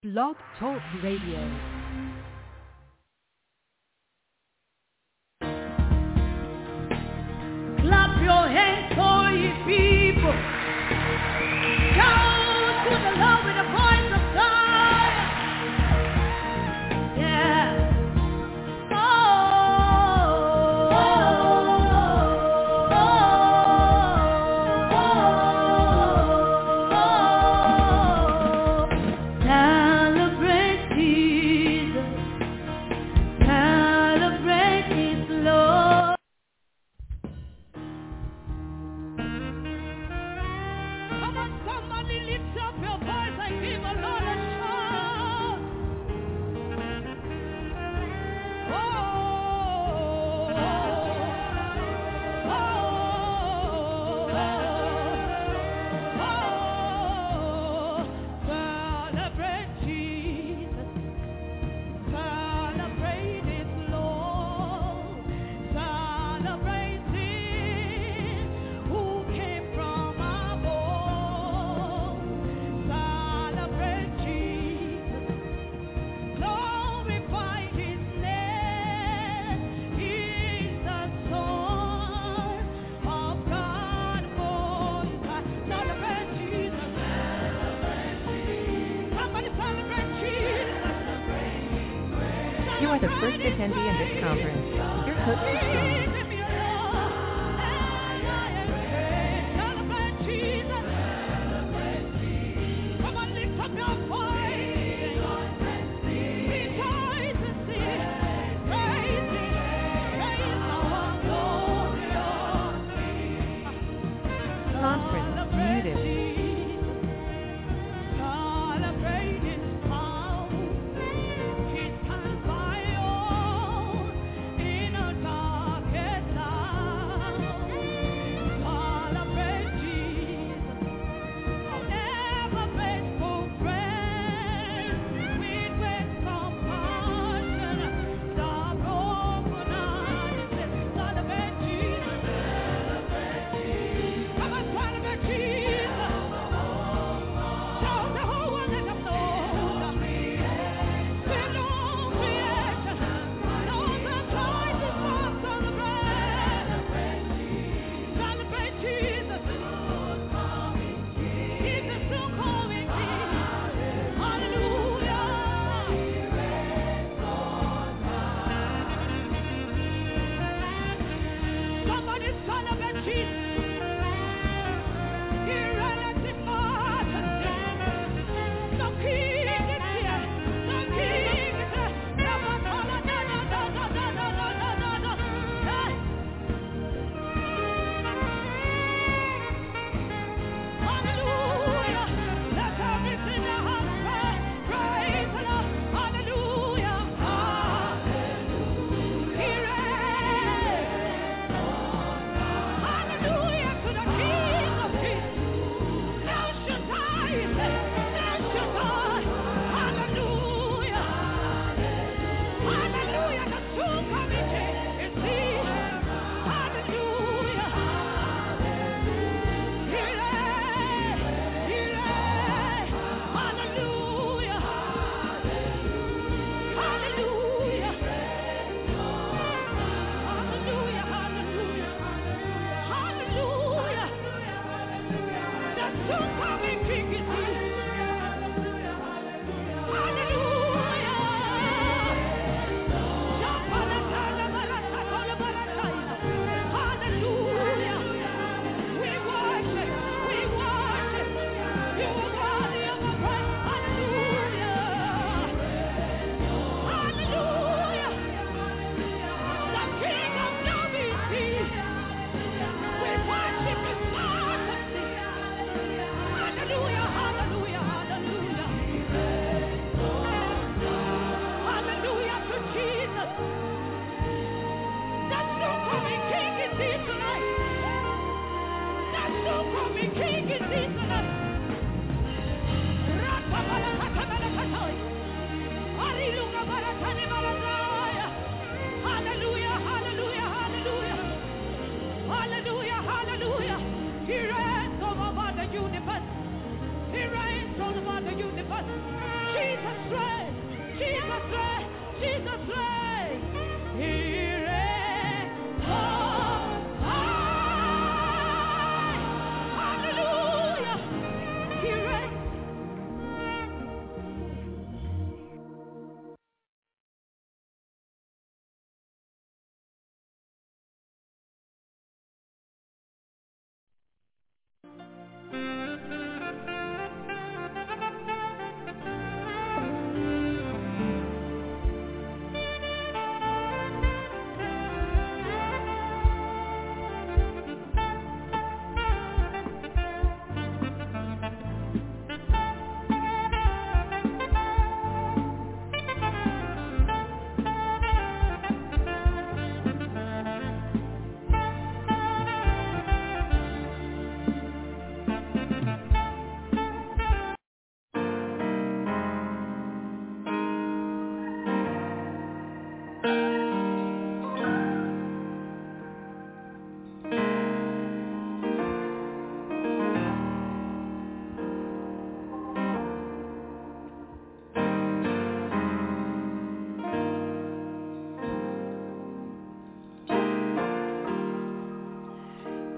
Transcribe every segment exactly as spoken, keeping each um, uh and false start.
Blog Talk Radio. Clap your hands for ye people. Shout to the Lord with the voice of Zion. Yeah. Oh, oh, oh, oh, oh. Celebrate Jesus. Celebrate His Lord. Come on, somebody lift up your voice and give the Lord a shout. Oh, oh, oh, celebrate Jesus, celebrate His Lord, celebrate Him who came from above, celebrate Jesus, glorify His name. He's the Son of God Most High. Celebrate Jesus. Somebody celebrate Jesus. You are the first attendee in this conference. Your host is John. Celebrate Jesus. Come on, lift up your voice. Rejoice and sing. Praise Him. Praise our glorious King. Conference muted. Celebrate His power. His hand by all in a darkest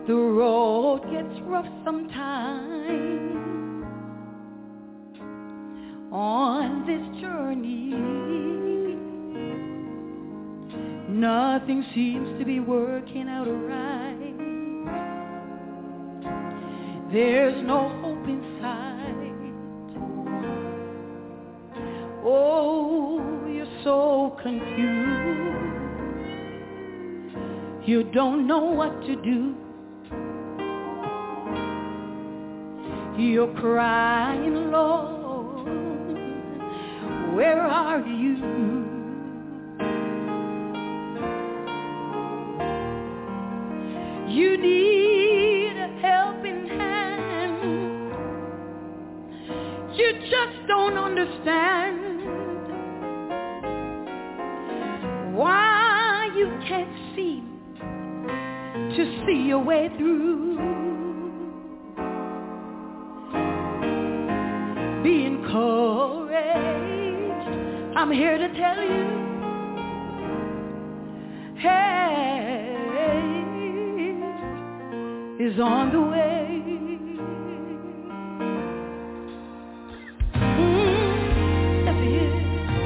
The road gets rough sometimes on this journey. Nothing seems to be working out right. There's no hope in sight. Oh, you're so confused. You don't know what to do. You're crying, Lord, where are you? You need a helping hand. You just don't understand why you can't seem to see your way through. Be encouraged. I'm here to tell you, hey, is on the way. Mm, yes, he is.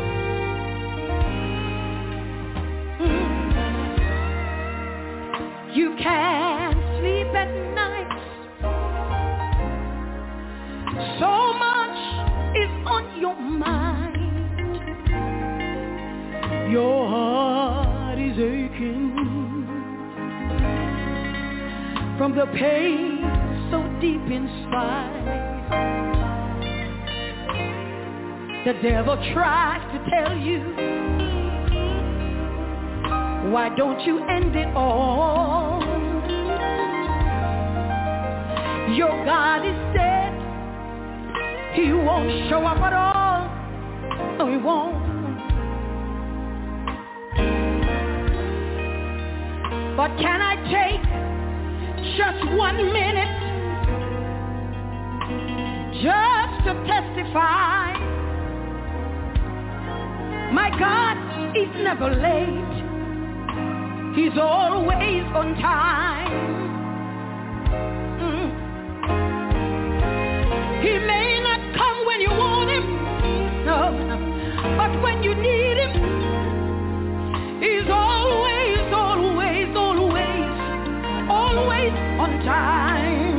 Mm. You can't sleep at night. So much is on your mind. Your heart is aching from the pain so deep inside. The devil tries to tell you, why don't you end it all? Your God is dead. He won't show up at all. No, he won't. But can I take just one minute just to testify? My God is never late. He's always on time. Mm. He may not come when you want him, no, no, but when you need him, he's always, always, always, always on time.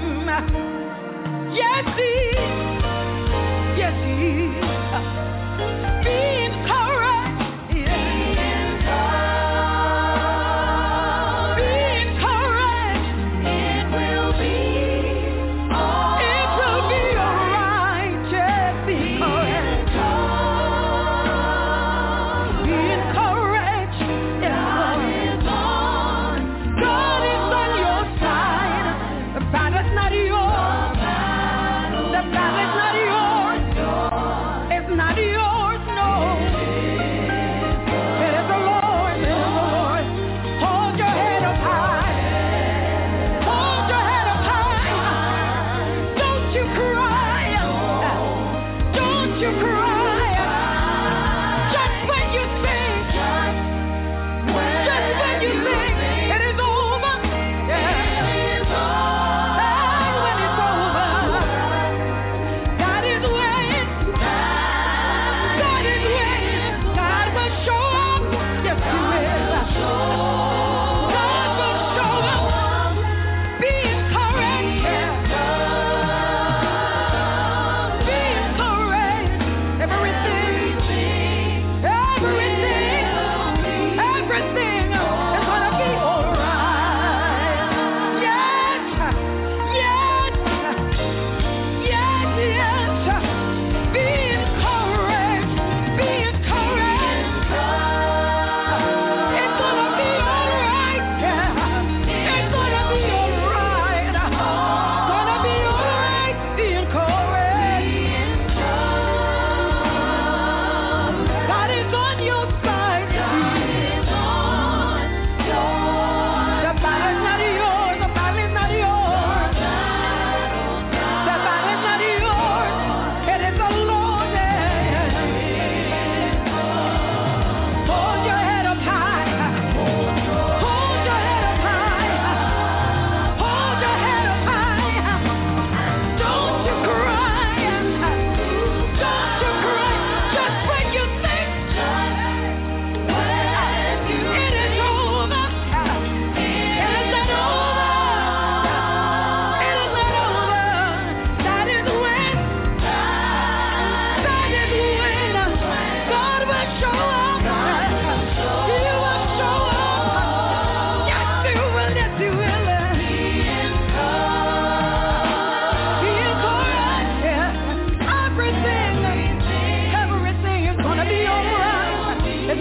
Yes, he is. Yes, he is. Be encouraged. Yes. Be encouraged.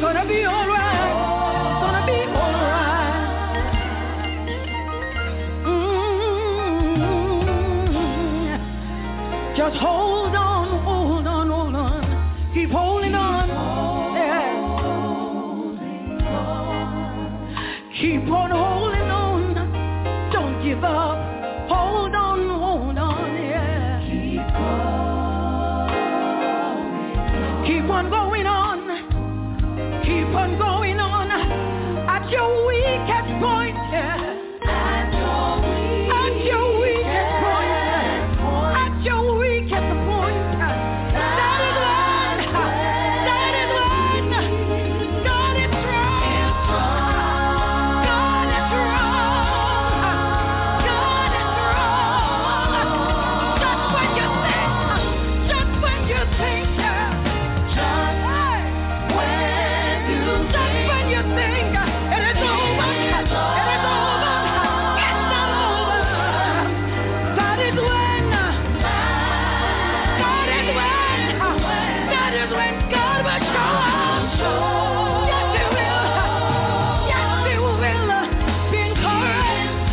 gonna be all right. It's gonna be all right. Mm-hmm. Just hold on, hold on, hold on. Keep holding on. Yeah. Keep on holding on. Don't give up. Hold on, hold on, yeah. Keep on. Keep on going on. Keep on going on. At your weakest point, yeah. At your weakest, at your weakest point. At your weakest point. That is when, that is when God is strong. God is strong. God is strong. Just when you think, just when you think, yeah. Just when you just when you think it is over, it is over, it's not over. That is when, that is when, that is when God will show up. Yes, He will. Yes, He will. Be encouraged.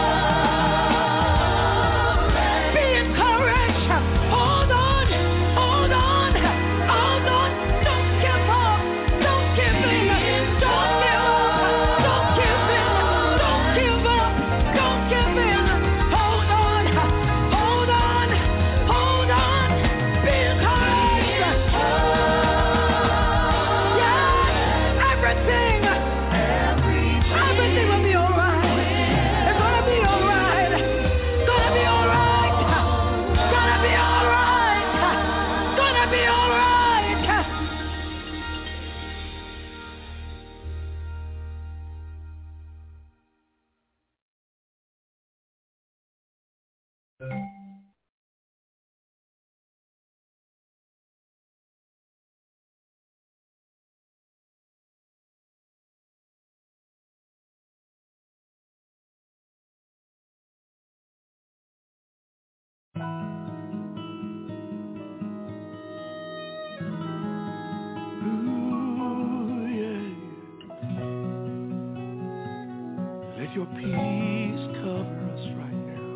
Be encouraged. Hold on. Hold on. Hold on. Don't give up. Don't give in. Don't give up. Don't give in. Don't give up. Don't give in. Hold on. Hold on. Hold on. Be encouraged. Yeah. Everything. Everything will be all right. It's gonna be all right. Gonna be all right. Gonna be all right. Gonna be all right. Ooh, yeah. Let your peace cover us right now.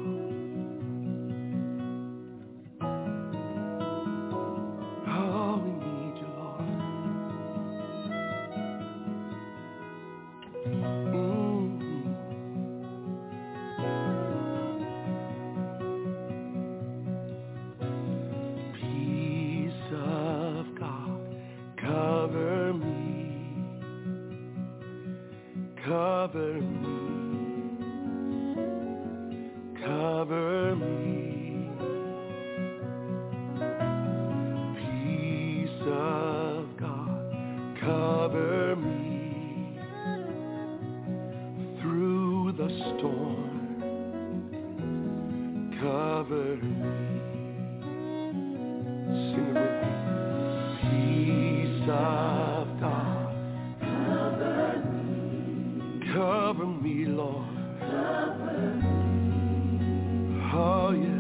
Oh, we need you, Lord. Mm. Peace of God, cover me, cover me, cover me. Peace of God, cover me through the storm. Cover me. Sing it with me. Peace of God, cover me, Lord. Oh, yeah.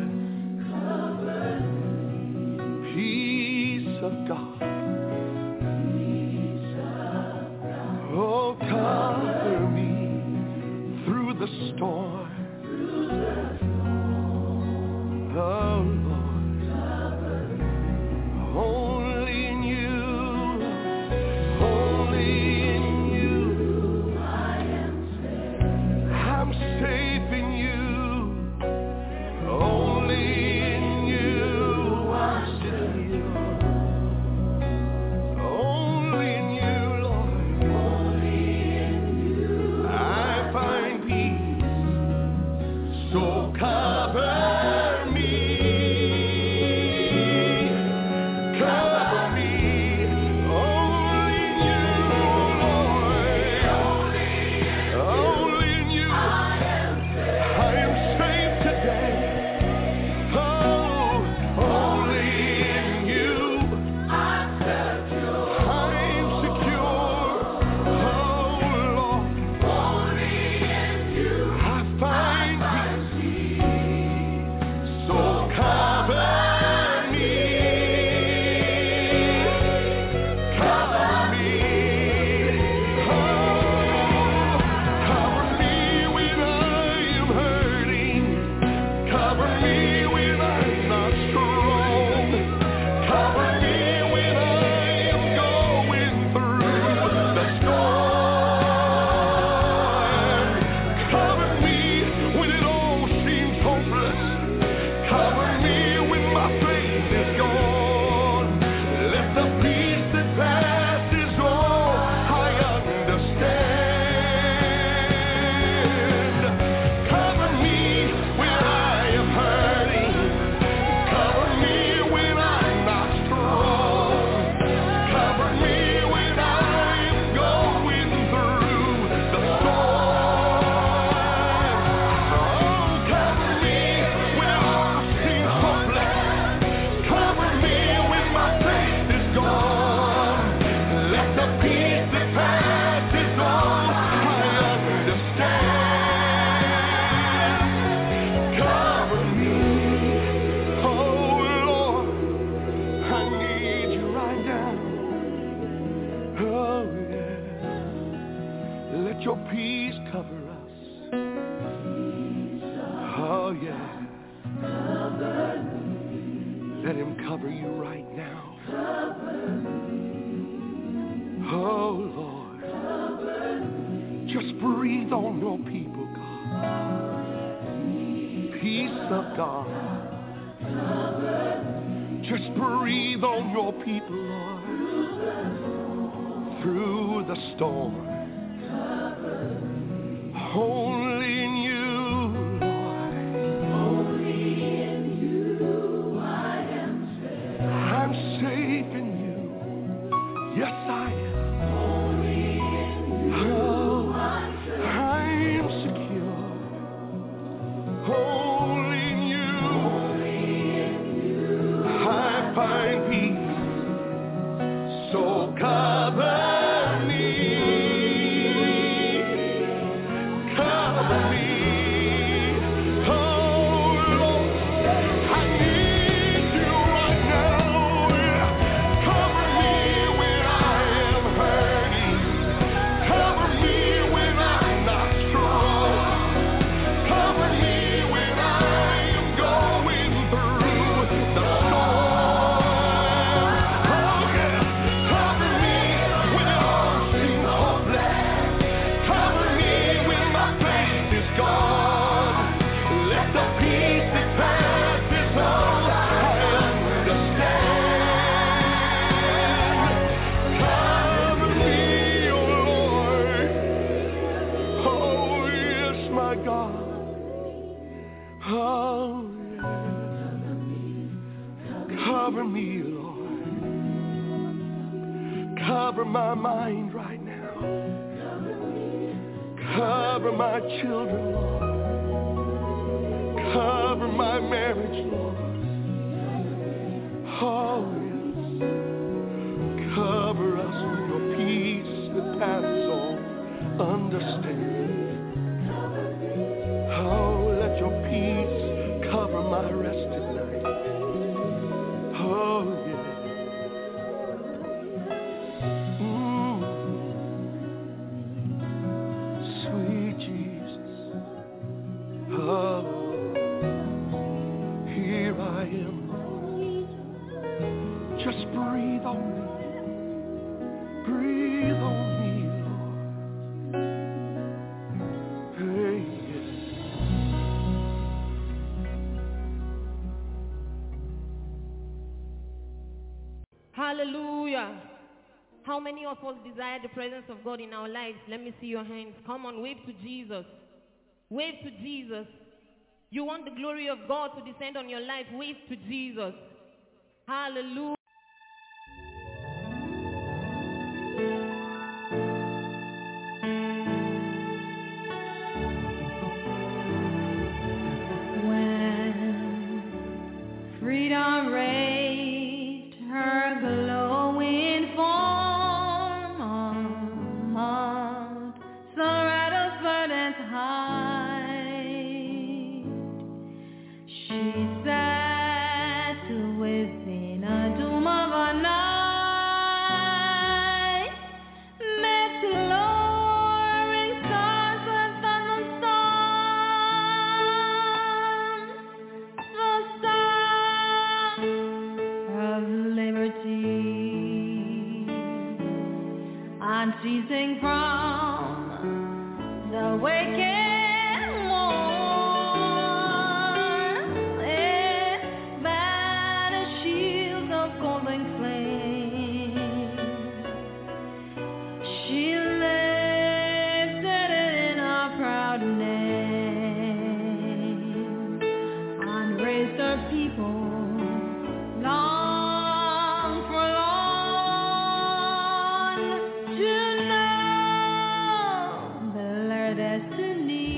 Let your peace cover us. Oh, yeah. Let him cover you right now. Oh, Lord. Just breathe on your people, God. Peace of God. Just breathe on your people, Lord. Through the storm. Only in you, Lord. Only in you I am safe. I'm safe in you. Yes, I am. Only in you oh, I'm safe. I'm secure. Only in you. Only in you I find peace. So cover. Cover me, Lord. Cover my mind right now. Cover my children, Lord. Cover my marriage, Lord. Oh, yes. Cover us with your peace that passes all understanding. Oh, let your peace cover my rested night. Oh, yeah. Mm. Sweet Jesus. Oh, here I am, Lord. Just breathe on me. Breathe on me, Lord. Hey, yeah. Hallelujah. How many of us desire the presence of God in our lives? Let me see your hands. Come on, wave to Jesus. Wave to Jesus. You want the glory of God to descend on your life? Wave to Jesus. Hallelujah. When freedom raised her glowing form on Soretta's verdant height, she sat within a doom of a night, met lowering stars and thunderstorms, the sound of liberty, unceasing from the waking morn, and banner shields of golden flame, she lifted in a proud name, and raised her people long forlorn to know their destiny.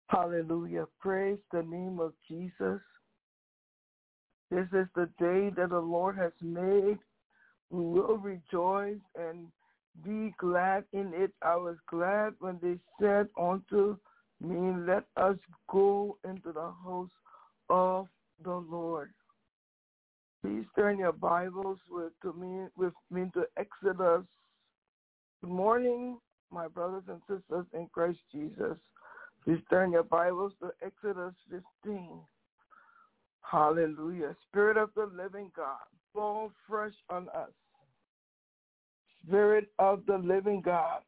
Hallelujah. Praise the name of Jesus. This is the day that the Lord has made. We will rejoice and be glad in it. I was glad when they said unto me, let us go into the house of the Lord. Please turn your Bibles with, to me, with me to Exodus. Good morning, my brothers and sisters in Christ Jesus. Please turn your Bibles to Exodus fifteen. Hallelujah. Spirit of the living God, fall fresh on us. Spirit of the living God,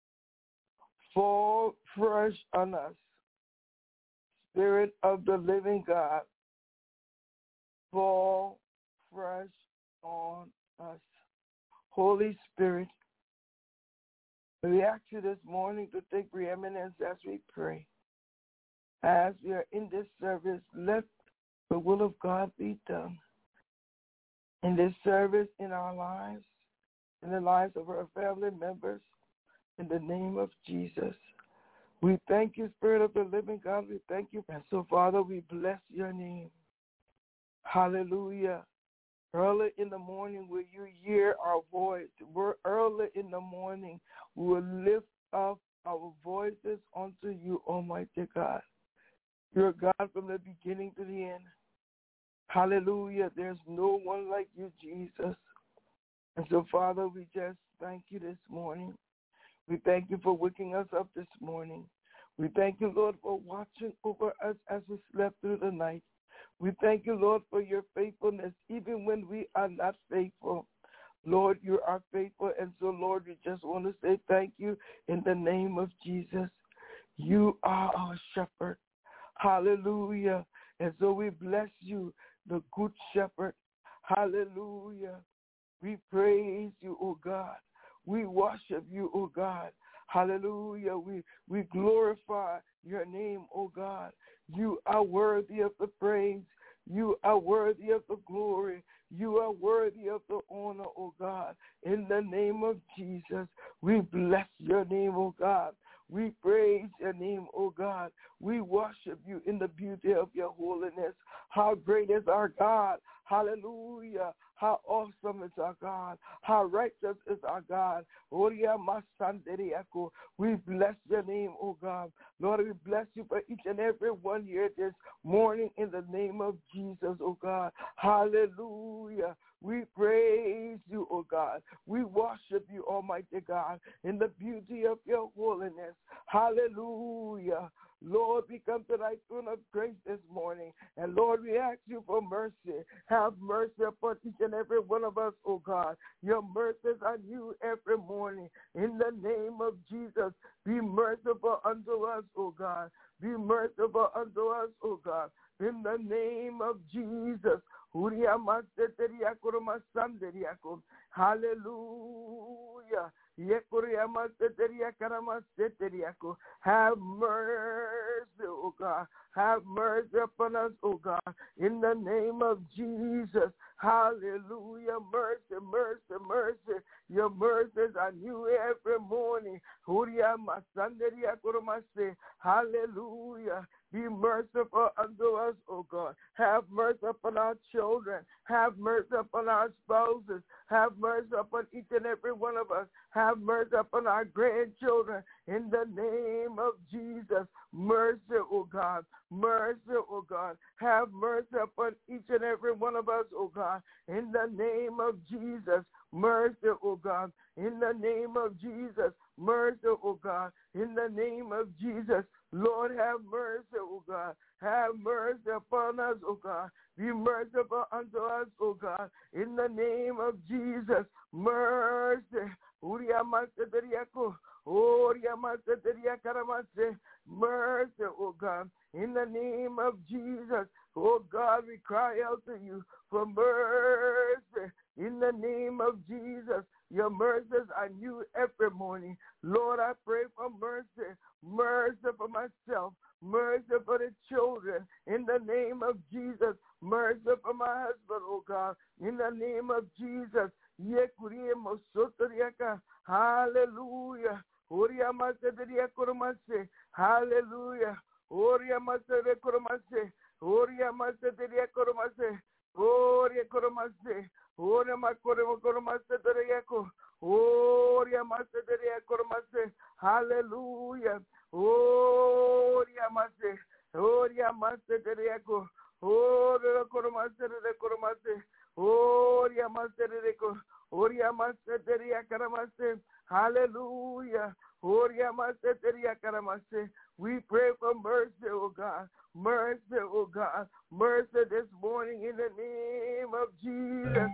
fall fresh on us. Spirit of the living God, fall fresh on us. Holy Spirit, we ask you this morning to take preeminence as we pray. As we are in this service, let the will of God be done. In this service, in our lives, in the lives of our family members, in the name of Jesus. We thank you, Spirit of the living God. We thank you. And so, Father, we bless your name. Hallelujah. Early in the morning will you hear our voice. We're early in the morning. We will lift up our voices unto you, Almighty God. You're God from the beginning to the end. Hallelujah. There's no one like you, Jesus. And so, Father, we just thank you this morning. We thank you for waking us up this morning. We thank you, Lord, for watching over us as we slept through the night. We thank you, Lord, for your faithfulness, even when we are not faithful. Lord, you are faithful. And so, Lord, we just want to say thank you in the name of Jesus. You are our shepherd. Hallelujah. And so we bless you, the good shepherd. Hallelujah. We praise you, O God. We worship you, O God. Hallelujah. We, we glorify your name, O God. You are worthy of the praise. You are worthy of the glory. You are worthy of the honor, O God. In the name of Jesus, we bless your name, O God. We praise your name, O God. We worship you in the beauty of your holiness. How great is our God. Hallelujah. How awesome is our God. How righteous is our God. We bless your name, O God. Lord, we bless you for each and every one here this morning in the name of Jesus, O God. Hallelujah. We praise you, O God. We worship you, Almighty God, in the beauty of your holiness. Hallelujah. Lord, we come to thy throne of grace this morning. And Lord, we ask you for mercy. Have mercy upon each and every one of us, O God. Your mercies are new every morning. In the name of Jesus, be merciful unto us, O God. Be merciful unto us, O God. In the name of Jesus. Hallelujah. Have mercy, O God. Have mercy upon us, O God. In the name of Jesus. Hallelujah. Mercy, mercy, mercy. Your mercies are new every morning. Hallelujah. Be merciful unto us, O God. Have mercy upon our children. Have mercy upon our spouses. Have mercy upon each and every one of us. Have mercy upon our grandchildren. In the name of Jesus. Mercy, O God. Mercy, O God. Have mercy upon each and every one of us, O God. In the name of Jesus. Mercy, O God. In the name of Jesus. Mercy, O God. In the name of Jesus. Lord, have mercy, O God. Have mercy upon us, O God. Be merciful unto us, O God. In the name of Jesus. Mercy. Mercy, O God. In the name of Jesus. Oh God, we cry out to you for mercy. In the name of Jesus. Your mercies are new every morning. Lord, I pray for mercy. Mercy for myself. Mercy for the children. In the name of Jesus. Mercy for my husband, oh God. In the name of Jesus. Hallelujah. Hallelujah. Oria Masere Koromase, Oria Maseteria Koromase, Oria Koromase, Oria Makoro Koromase Teriako, Oria Maseteria Koromase, hallelujah, Oria Mase, Oria Maseteriako, Oria Koromase, Koromase, Oria Masereko, Oria Maseteria Karamase, hallelujah, Oria Maseteria Karamase. We pray for mercy, oh God. Mercy, oh God. Mercy this morning in the name of Jesus.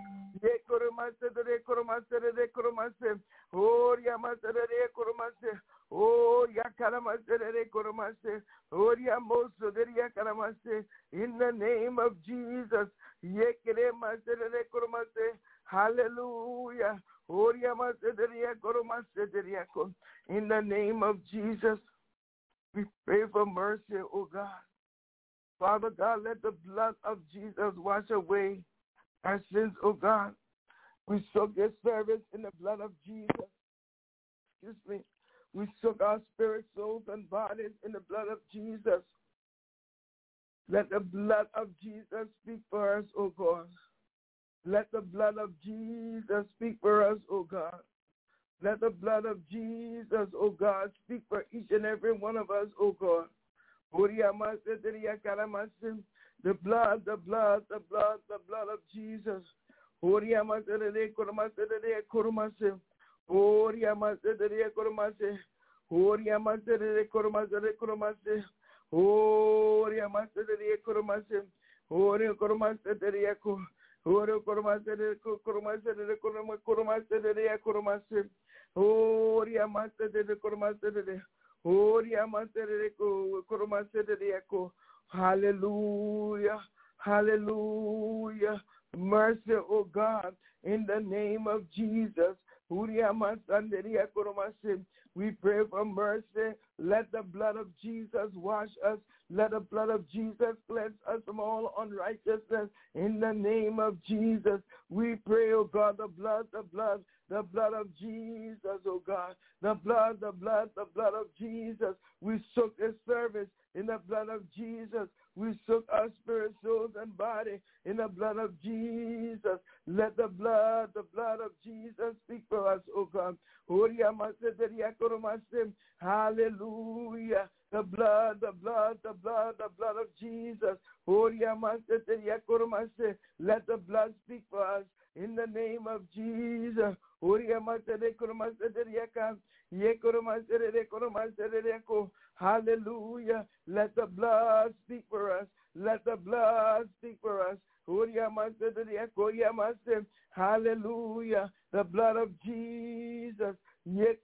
Oh, in the name of Jesus. Hallelujah. In the name of Jesus. We pray for mercy, oh God. Father God, let the blood of Jesus wash away our sins, oh God. We soak your service in the blood of Jesus. Excuse me. We soak our spirit, souls, and bodies in the blood of Jesus. Let the blood of Jesus speak for us, oh God. Let the blood of Jesus speak for us, oh God. Let the blood of Jesus, oh God, speak for each and every one of us, oh God. The blood, the blood, the blood, the blood of Jesus. Oro koromase koromase koromase koromase Oria master de koromase de Oria master de koromase de ko. Hallelujah, hallelujah. Mercy, oh God, in the name of Jesus. Oria master de koromase. We pray for mercy. Let the blood of Jesus wash us. Let the blood of Jesus cleanse us from all unrighteousness. In the name of Jesus, we pray, oh God, the blood, the blood, the blood of Jesus, oh God. The blood, the blood, the blood of Jesus. We soak this service in the blood of Jesus. We soak our spirit, souls, and body in the blood of Jesus. Let the blood, the blood of Jesus speak for us, oh God. Hallelujah. The blood, the blood, the blood, the blood of Jesus. Let the blood speak for us in the name of Jesus. Hallelujah. Let the blood speak for us. Let the blood speak for us. Hallelujah. The blood of Jesus. The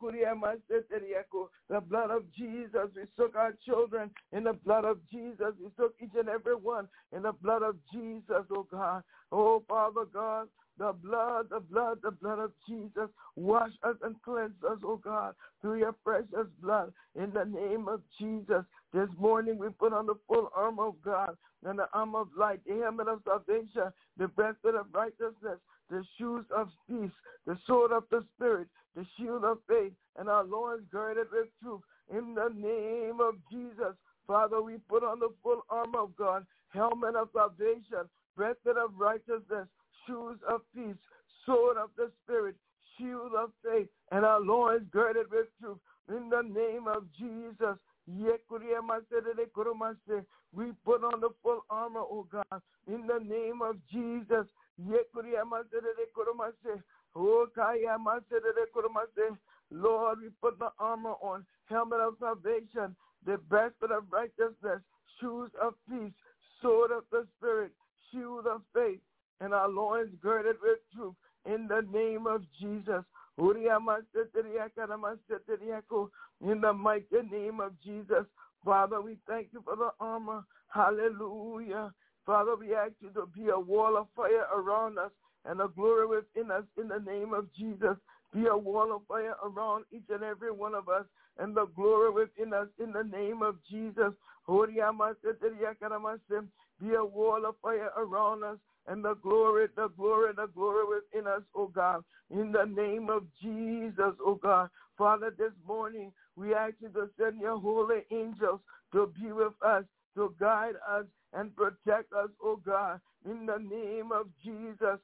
blood of Jesus. We soak our children in the blood of Jesus. We soak each and every one in the blood of Jesus, oh God. Oh, Father God. The blood, the blood, the blood of Jesus. Wash us and cleanse us, oh God, through your precious blood. In the name of Jesus. This morning we put on the full armor of God and the armor of light, the helmet of salvation, the breastplate of righteousness, the shoes of peace, the sword of the Spirit, the shield of faith, and our loins girded with truth. In the name of Jesus, Father, we put on the full armor of God, helmet of salvation, breastplate of righteousness, shoes of peace, sword of the Spirit, shield of faith, and our loins girded with truth. In the name of Jesus, we put on the full armor, oh God. In the name of Jesus, Lord, we put the armor on, helmet of salvation, the breastplate of righteousness, shoes of peace, sword of the Spirit, shield of faith, and our loins girded with truth. In the name of Jesus. In the mighty name of Jesus. Father, we thank you for the armor. Hallelujah. Father, we ask you to be a wall of fire around us and a glory within us in the name of Jesus. Be a wall of fire around each and every one of us and the glory within us in the name of Jesus. Be a wall of fire around us and the glory, the glory, the glory within us, oh God, in the name of Jesus, oh God. Father, this morning we ask you to send your holy angels to be with us, to guide us and protect us, oh God, in the name of Jesus.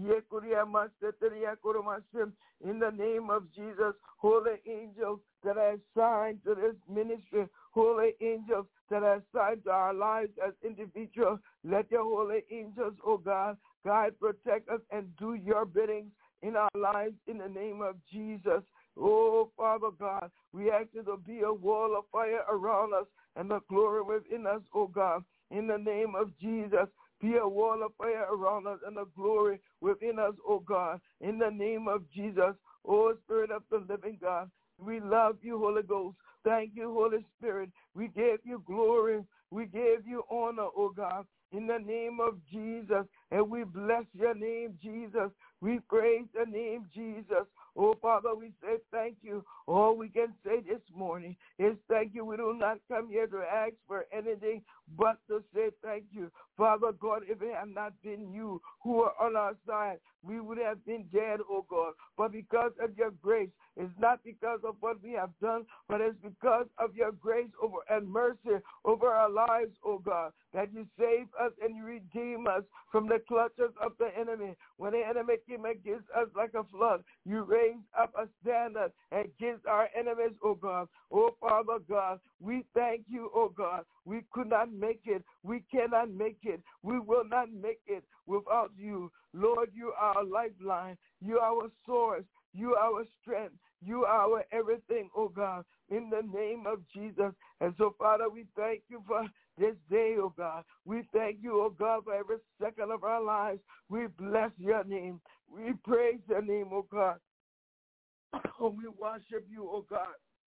In the name of Jesus, holy angels that are assigned to this ministry, holy angels that are assigned to our lives as individuals, let your holy angels, oh God, guide, protect us, and do your biddings in our lives in the name of Jesus. Oh, Father God, we ask you to be a wall of fire around us and the glory within us, oh God, in the name of Jesus. Be a wall of fire around us and the glory within us, oh God, in the name of Jesus. Oh, Spirit of the living God, we love you, Holy Ghost. Thank you, Holy Spirit. We give you glory. We give you honor, oh God, in the name of Jesus. And we bless your name, Jesus. We praise your name, Jesus. Oh, Father, we say thank you. All we can say this morning is thank you. We do not come here to ask for anything but to say thank you. Father God, if it had not been you who are on our side, we would have been dead, oh God. But because of your grace, it's not because of what we have done, but it's because of your grace over and mercy over our lives, oh God, that you save us and you redeem us from the clutches of the enemy. When the enemy came against us like a flood, you raised up a standard against our enemies, oh God. Oh, Father God, we thank you, oh God. We could not make it. We cannot make it. We will not make it without you. Lord, you are our lifeline. You are our source. You are our strength. You are our everything, oh God, in the name of Jesus. And so, Father, we thank you for this day, oh God. We thank you, oh God, for every second of our lives. We bless your name. We praise your name, oh God. Oh, we worship you, oh God.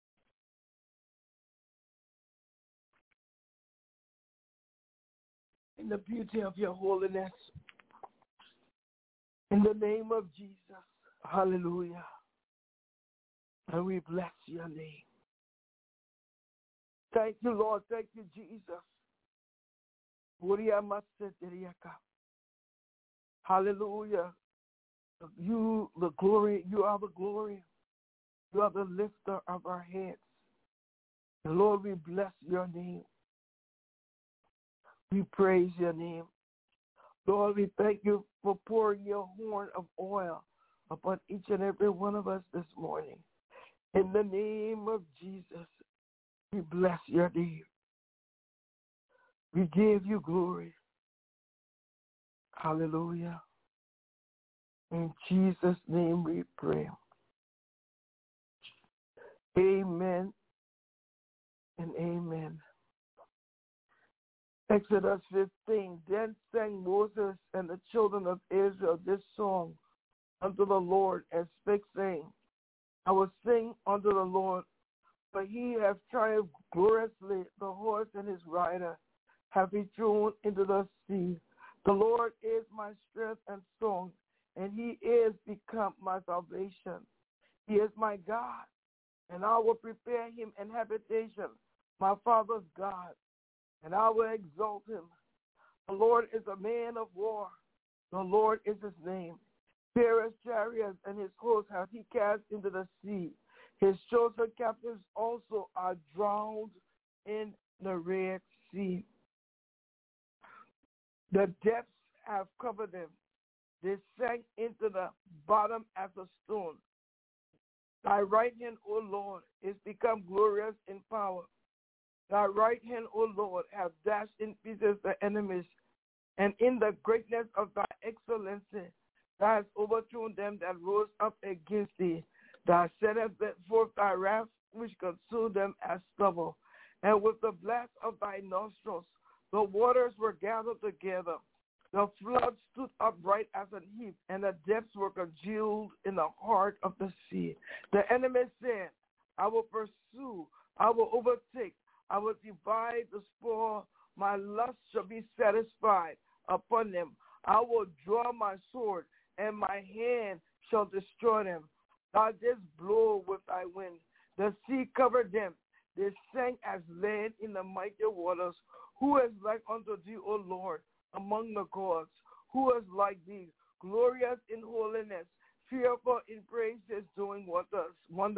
In the beauty of your holiness. In the name of Jesus. Hallelujah. And we bless your name. Thank you, Lord. Thank you, Jesus. Hallelujah. You, the glory, you are the glory. You are the lifter of our heads. And Lord, we bless your name. We praise your name. Lord, we thank you for pouring your horn of oil upon each and every one of us this morning. In the name of Jesus, we bless your name. We give you glory. Hallelujah. In Jesus' name we pray. Amen and amen. Exodus fifteen, then sang Moses and the children of Israel this song unto the Lord, and spake, saying, I will sing unto the Lord, for he hath triumphed gloriously, the horse and his rider have he thrown into the sea. The Lord is my strength and song, and he is become my salvation. He is my God, and I will prepare him an habitation, my father's God, and I will exalt him. The Lord is a man of war. The Lord is his name. Pharaoh's chariots and his hosts hath he cast into the sea. His chosen captives also are drowned in the Red Sea. The depths have covered them. They sank into the bottom as a stone. Thy right hand, O Lord, is become glorious in power. Thy right hand, O Lord, have dashed in pieces the enemies, and in the greatness of thy excellency, thou hast overthrown them that rose up against thee. Thou settest forth thy wrath, which consumed them as stubble. And with the blast of thy nostrils, the waters were gathered together. The flood stood upright as an heap, and the depths were congealed in the heart of the sea. The enemy said, I will pursue, I will overtake, I will divide the spoil. My lust shall be satisfied upon them. I will draw my sword, and my hand shall destroy them. Thou didst blow with thy wind. The sea covered them. They sank as lead in the mighty waters. Who is like unto thee, O Lord, among the gods? Who is like thee, glorious in holiness, fearful in praises, doing wonders? Wonders.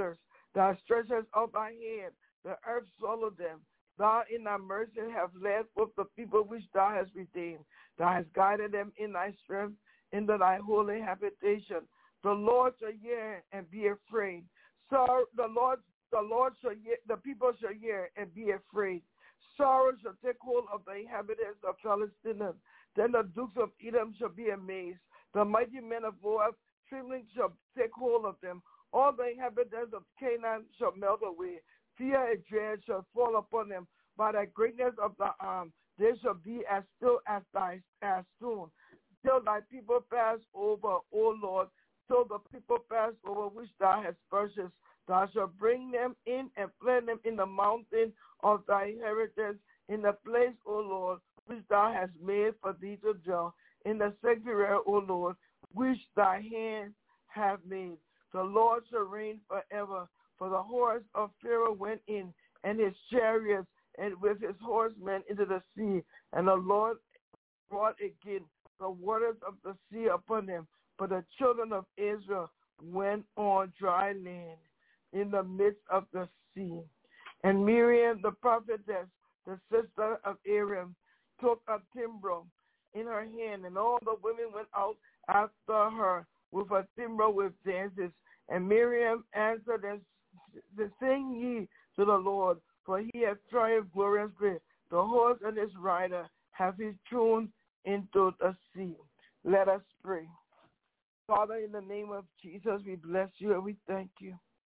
Thou stretchest out thy hand, the earth swallowed them. Thou in thy mercy hast led forth the people which thou hast redeemed. Thou hast guided them in thy strength into thy holy habitation. The Lord shall hear and be afraid. So the Lord, the Lord shall hear, the people shall hear and be afraid. Sorrow shall take hold of the inhabitants of Palestine. Then the dukes of Edom shall be amazed. The mighty men of Moab, trembling, shall take hold of them. All the inhabitants of Canaan shall melt away. Fear and dread shall fall upon them. By the greatness of the arm, they shall be as still as thy as soon. Till thy people pass over, O Lord, till the people pass over which thou hast purchased. Thou shalt bring them in and plant them in the mountain of thy inheritance, in the place, O Lord, which thou hast made for thee to dwell, in the sanctuary, O Lord, which thy hand hath made. The Lord shall reign forever. For the horse of Pharaoh went in, and his chariots, and with his horsemen into the sea. And the Lord brought again the waters of the sea upon them. But the children of Israel went on dry land in the midst of the sea. And Miriam, the prophetess, the sister of Aaron, took a timbrel in her hand, and all the women went out after her with a timbrel with dances. And Miriam answered and said, sing ye to the Lord, for he hath triumphed gloriously. The horse and his rider have he thrown into the sea. Let us pray. Father, in the name of Jesus, we bless you and we thank you.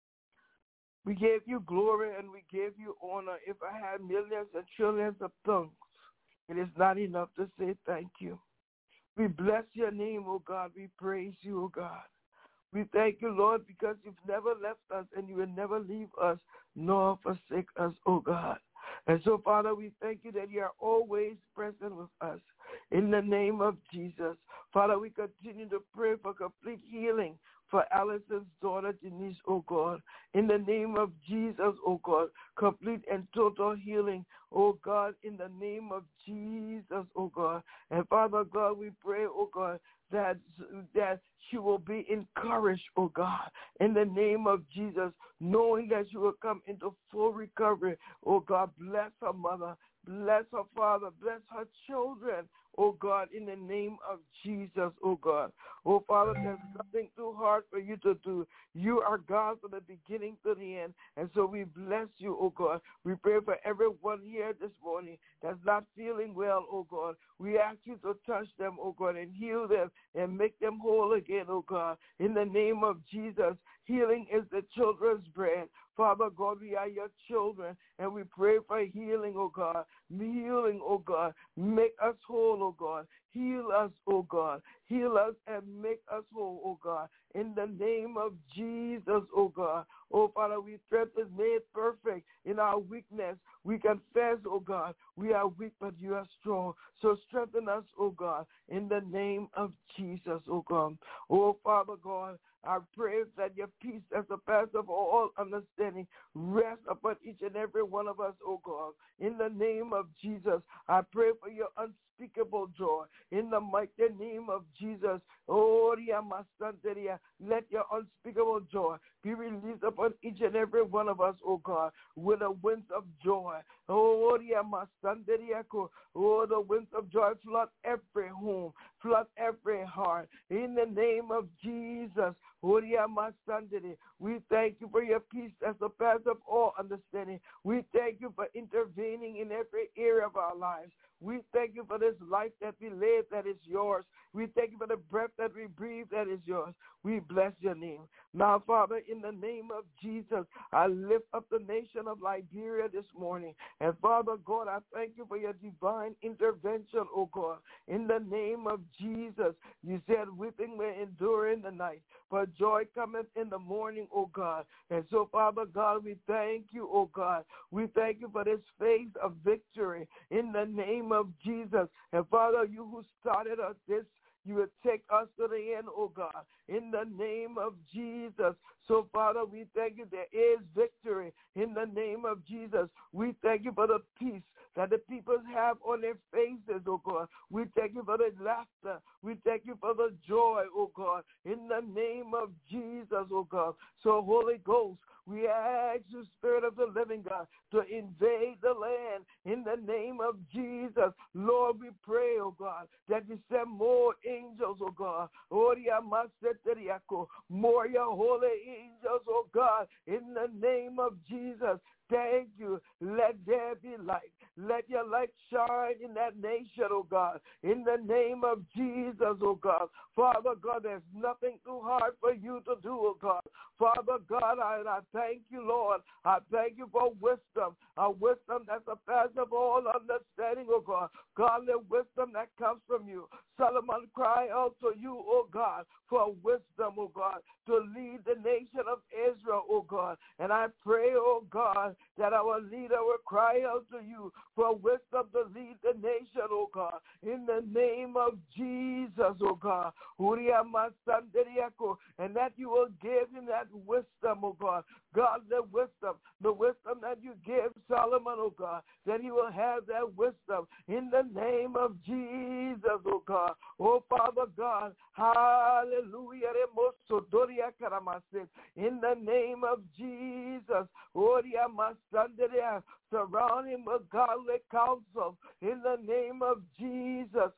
We gave you glory and we gave you honor. If I had millions and trillions of tongues, it is not enough to say thank you. We bless your name, O God. We praise you, O God. We thank you, Lord, because you've never left us and you will never leave us nor forsake us, O God. And so, Father, we thank you that you are always present with us. In the name of Jesus, Father, we continue to pray for complete healing for Allison's daughter, Denise, oh God. In the name of Jesus, oh God, complete and total healing, oh God, in the name of Jesus, oh God. And Father God, we pray, oh God, that that she will be encouraged, oh God, in the name of Jesus, knowing that she will come into full recovery. Oh God, bless her mother, bless her father, bless her children, oh God, in the name of Jesus, oh God. Oh Father, there's nothing too hard for you to do. You are God from the beginning to the end, and so we bless you, oh God. We pray for everyone here this morning that's not feeling well, oh God. We ask you to touch them, oh God, and heal them and make them whole again, oh God. In the name of Jesus, healing is the children's bread. Father God, we are your children, and we pray for healing, oh God. Healing, oh God. Make us whole, oh God. Heal us, oh God. Heal us and make us whole, oh God. In the name of Jesus, oh God. Oh, Father, we strength is made perfect in our weakness. We confess, oh God, we are weak, but you are strong. So strengthen us, oh God, in the name of Jesus, oh God. Oh, Father God, I pray that your peace that surpasses all understanding rest upon each and every one of us, oh God. In the name of Jesus, I pray for your unspeakable joy. In the mighty name of Jesus, oh, let your unspeakable joy be released upon each and every one of us, oh God, with the winds of joy. Oh, oh, the winds of joy flood every home, flood every heart. In the name of Jesus, we thank you for your peace that surpasses all understanding. We thank you for intervening in every area of our lives. We thank you for this life that we live that is yours. We thank you for the breath that we breathe that is yours. We bless your name. Now, Father, in the name of Jesus, I lift up the nation of Liberia this morning. And Father God, I thank you for your divine intervention, oh God. In the name of Jesus, you said weeping may endure in the night, but joy cometh in the morning, oh God. And so, Father God, we thank you, oh God. We thank you for this phase of victory in the name of Jesus. And Father, you who started us this, you will take us to the end, oh God, in the name of Jesus. So, Father, we thank you there is victory in the name of Jesus. We thank you for the peace that the people have on their faces, oh God. We thank you for the laughter. We thank you for the joy, oh God, in the name of Jesus, oh God. So, Holy Ghost, We ask you, Spirit of the living God, to invade the land in the name of Jesus. Lord, we pray, oh God, that you send more angels, oh God. More your holy angels, oh God, in the name of Jesus. Thank you. Let there be light. Let your light shine in that nation, oh God. In the name of Jesus, oh God. Father God, there's nothing too hard for you to do, oh God. Father God, I, I thank you, Lord. I thank you for wisdom, a wisdom that surpasses all understanding, oh God. Godly wisdom that comes from you. Solomon cried out to you, oh God, for wisdom, oh God, to lead the nation of Israel, oh God. And I pray, oh God, that our leader will cry out to you for wisdom to lead the nation, oh God. In the name of Jesus, oh God. And that you will give him that wisdom, oh God. God, the wisdom, the wisdom that you give Solomon, oh God, that he will have that wisdom in the name of Jesus, oh God. Oh, Father God, hallelujah. In the name of Jesus, surround him with godly counsel in the name of Jesus.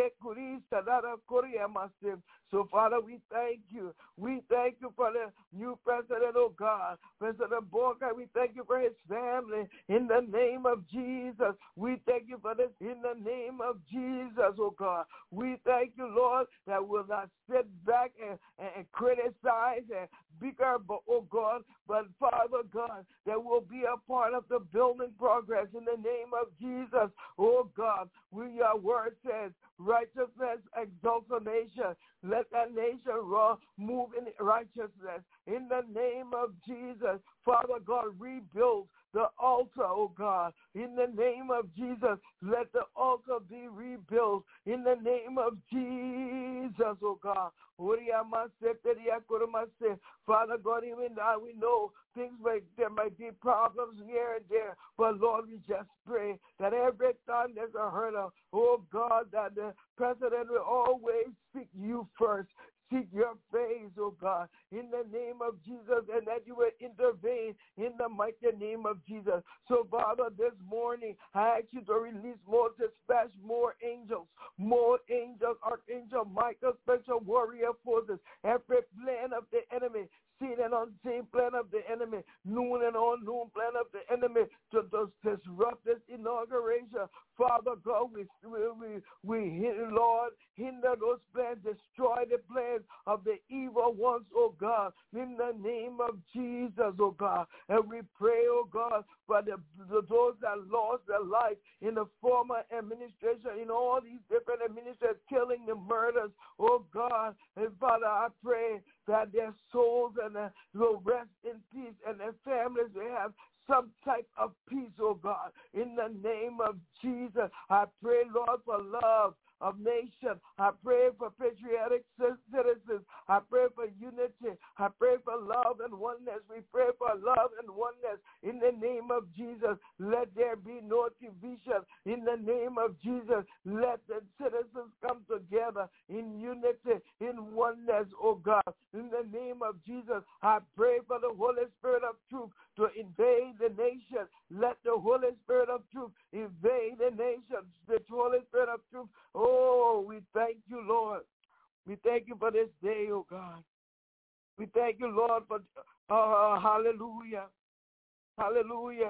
So, Father, we thank you. We thank you for the new president, oh God. President Boca, we thank you for his family in the name of Jesus. We thank you for this in the name of Jesus, oh God. We thank you, Lord, that we'll not sit back and, and, and criticize and bicker, but, oh God, but Father God, that will be a part of the building progress in the name of Jesus. Oh God, we, your word says, righteousness exalts a nation. Let that nation raw, move in righteousness. In the name of Jesus, Father God, rebuild the altar, oh God. In the name of Jesus, let the altar be rebuilt. In the name of Jesus, oh God. Father God, even now we know things might, there might be problems here and there, but Lord, we just pray that every time there's a hurdle, oh God, that the president will always seek you first. Seek your face, oh God, in the name of Jesus, and that you will intervene in the mighty name of Jesus. So, Father, this morning, I ask you to release more, dispatch more angels, more angels, Archangel Michael, special warrior forces, every plan of the enemy, seen and unseen plan of the enemy, noon and unknown plan of the enemy to, to disrupt this inauguration. Father God, we, we, we, Lord, hinder those plans, destroy the plans of the evil ones, oh God, in the name of Jesus, oh God. And we pray, oh God, for the, the, those that lost their life in the former administration, in all these different administrations, killing, the murders, oh God. And Father, I pray that their souls and uh, will rest in peace, and their families will have some type of peace, oh God. In the name of Jesus, I pray, Lord, for love of nation. I pray for patriotic citizens. I pray for unity. I pray for love and oneness. We pray for love and oneness in the name of Jesus. Let there be no division in the name of Jesus. Let the citizens come together in unity, in oneness, oh God. In the name of Jesus, I pray for the Holy Spirit of truth to invade the nation. Let the Holy Spirit of truth invade the nation. The Holy Spirit of truth. Oh, we thank you, Lord. We thank you for this day, oh God. We thank you, Lord, for uh, hallelujah. Hallelujah.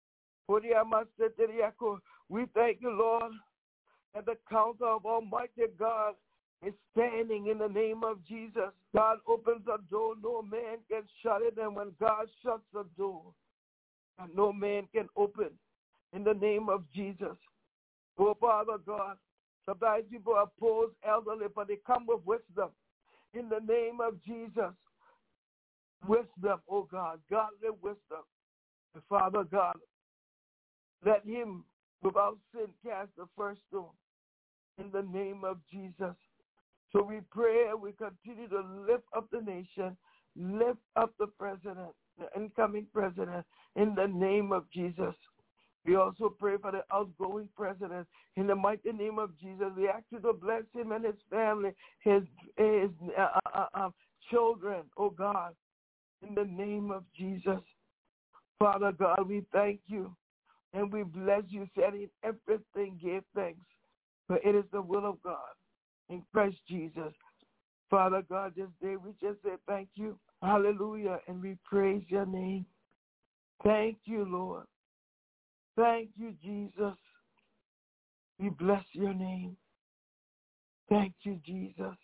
We thank you, Lord, that the counsel of Almighty God is standing in the name of Jesus. God opens a door, no man can shut it, and when God shuts the door, no man can open in the name of Jesus. Oh, Father God, sometimes people oppose elderly, but they come with wisdom in the name of Jesus. Wisdom, oh God, godly wisdom. And Father God, let him without sin cast the first stone in the name of Jesus. So we pray and we continue to lift up the nation, lift up the president, the incoming president, in the name of Jesus. We also pray for the outgoing president. In the mighty name of Jesus, we ask you to bless him and his family, his, his uh, uh, uh, children, oh God. in the name of Jesus. Father God, we thank you and we bless you, saying everything give thanks, for it is the will of God in Christ Jesus. Father God, this day we just say thank you, hallelujah, and we praise your name. Thank you, Lord. Thank you, Jesus. We bless your name. Thank you, Jesus.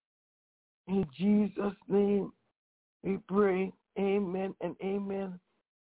In Jesus' name we pray, amen and amen.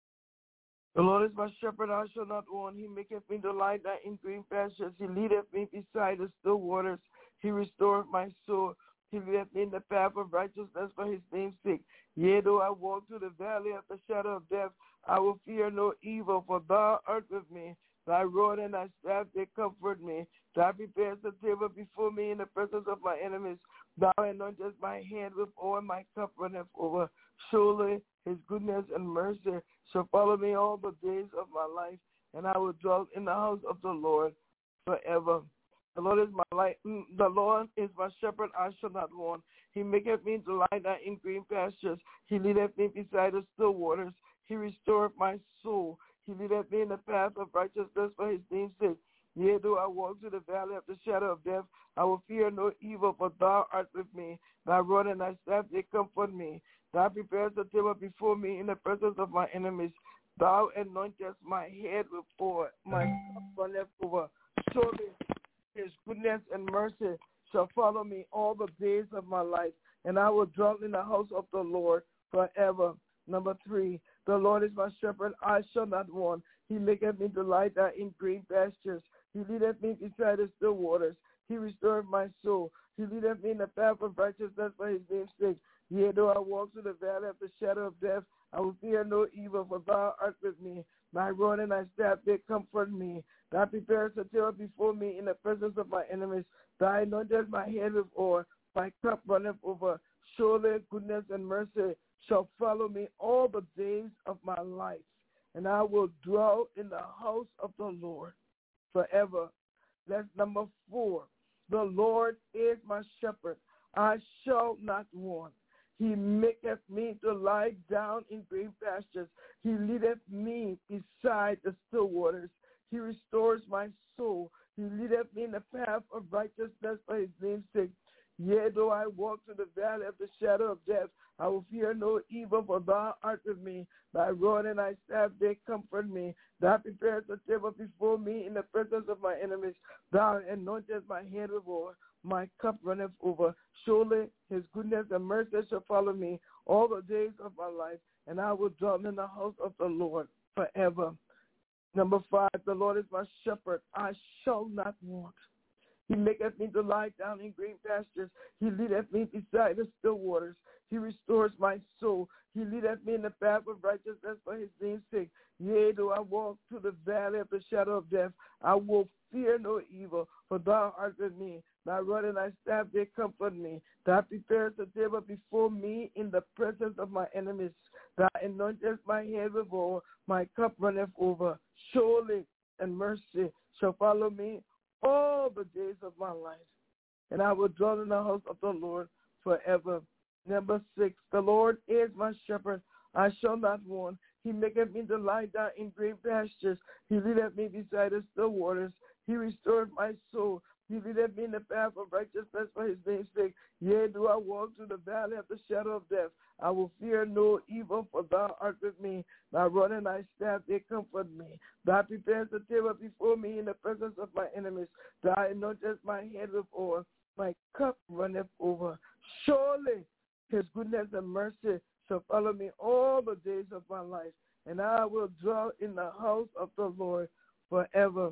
The Lord is my shepherd, I shall not want. He maketh me to lie down in green pastures. He leadeth me beside the still waters. He restoreth my soul. He leadeth me in the path of righteousness for his name's sake. Yea, though I walk through the valley of the shadow of death, I will fear no evil, for thou art with me. Thy rod and thy staff, they comfort me. Thou preparest a table before me in the presence of my enemies. Thou anointest my head with oil, my cup runneth over. Surely his goodness and mercy shall follow me all the days of my life, and I will dwell in the house of the Lord forever. The Lord is my light. The Lord is my shepherd, I shall not want. He maketh me to lie down in green pastures. He leadeth me beside the still waters. He restoreth my soul. He leadeth me in the path of righteousness for his name's sake. Yea, though I walk through the valley of the shadow of death, I will fear no evil, for thou art with me. Thy rod and thy staff, they comfort me. Thou preparest a table before me in the presence of my enemies. Thou anointest my head with oil. My cup runneth over. Surely his goodness and mercy shall follow me all the days of my life, and I will dwell in the house of the Lord forever. Number three, the Lord is my shepherd, I shall not want. He maketh me to lie down in green pastures. He leadeth me beside the still waters. He restoreth my soul. He leadeth me in the path of righteousness for his name's sake. Yea, though I walk through the valley of the shadow of death, I will fear no evil, for thou art with me. Thy rod and thy staff, they comfort me. Thou preparest a table before me in the presence of my enemies. Thou anointest my head with oil. My cup runneth over. Surely goodness and mercy shall follow me all the days of my life, and I will dwell in the house of the Lord forever. That's number four. The Lord is my shepherd, I shall not want. He maketh me to lie down in green pastures. He leadeth me beside the still waters. He restores my soul. He leadeth me in the path of righteousness for his name's sake. Yea, though I walk through the valley of the shadow of death, I will fear no evil, for thou art with me. Thy rod and thy staff, they comfort me. Thou preparest a table before me in the presence of my enemies. Thou anointest my head with oil. My cup runneth over. Surely his goodness and mercy shall follow me all the days of my life, and I will dwell in the house of the Lord forever. Number five, the Lord is my shepherd, I shall not want. He maketh me to lie down in green pastures. He leadeth me beside the still waters. He restores my soul. He leadeth me in the path of righteousness for his name's sake. Yea, though I walk through the valley of the shadow of death, I will fear no evil, for thou art with me. Thy rod and thy staff, they comfort me. Thou preparest a table before me in the presence of my enemies. Thou anointest my head with oil. My cup runneth over. Surely and mercy shall follow me all the days of my life, and I will dwell in the house of the Lord forever. Number six, the Lord is my shepherd, I shall not want. He maketh me to lie down in green pastures. He leadeth me beside the still waters. He restored my soul. He leadeth me in the path of righteousness for his name's sake. Yea, do I walk through the valley of the shadow of death, I will fear no evil, for thou art with me. Thy rod and thy staff, they comfort me. Thou preparest a table before me in the presence of my enemies. Thou anointest my head with oil. My cup runneth over. Surely his goodness and mercy shall follow me all the days of my life, and I will dwell in the house of the Lord forever.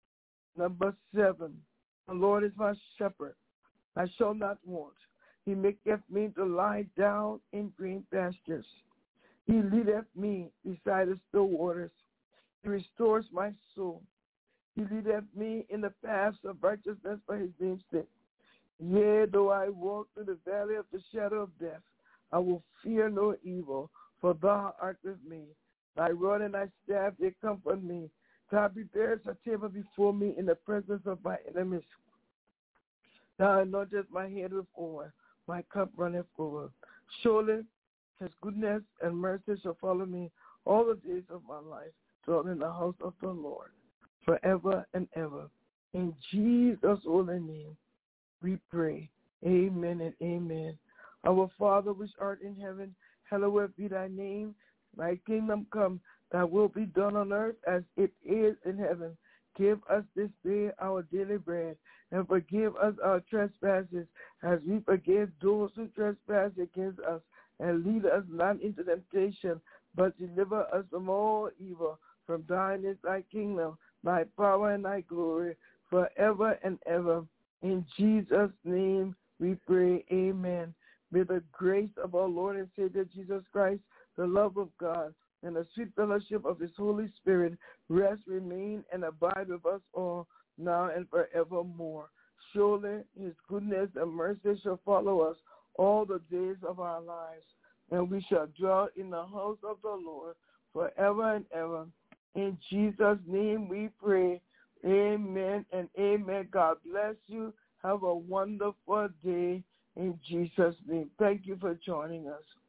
Number seven, the Lord is my shepherd, I shall not want. He maketh me to lie down in green pastures. He leadeth me beside the still waters. He restores my soul. He leadeth me in the paths of righteousness for his name's sake. Yea, though I walk through the valley of the shadow of death, I will fear no evil, for thou art with me. Thy rod and thy staff, they comfort me. Thou preparest a table before me in the presence of my enemies. Thou anointest my head with oil. My cup runneth over. Surely His goodness and mercy shall follow me all the days of my life, dwell in the house of the Lord forever and ever. In Jesus' holy name we pray. Amen and amen. Our Father which art in heaven, hallowed be thy name. Thy kingdom come, thy will be done on earth as it is in heaven. Give us this day our daily bread, and forgive us our trespasses, as we forgive those who trespass against us. And lead us not into temptation, but deliver us from all evil. From thine is thy kingdom, thy power, and thy glory, forever and ever. In Jesus' name we pray, amen. May the grace of our Lord and Savior Jesus Christ, the love of God, and the sweet fellowship of his Holy Spirit rest, remain, and abide with us all, now and forevermore. Surely his goodness and mercy shall follow us all the days of our lives, and we shall dwell in the house of the Lord forever and ever. In Jesus' name we pray. Amen and amen. God bless you. Have a wonderful day in Jesus' name. Thank you for joining us.